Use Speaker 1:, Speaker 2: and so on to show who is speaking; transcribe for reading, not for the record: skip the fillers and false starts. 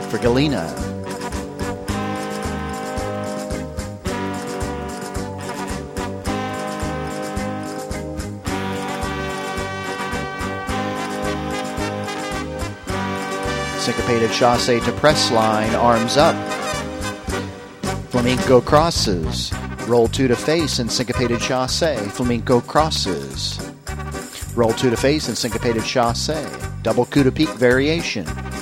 Speaker 1: for Galena. Syncopated chasse to press line, arms up. Flamenco crosses. Roll 2 to face and syncopated chasse. Flamenco crosses. Roll 2 to face and syncopated chasse. Double coup de pique variation.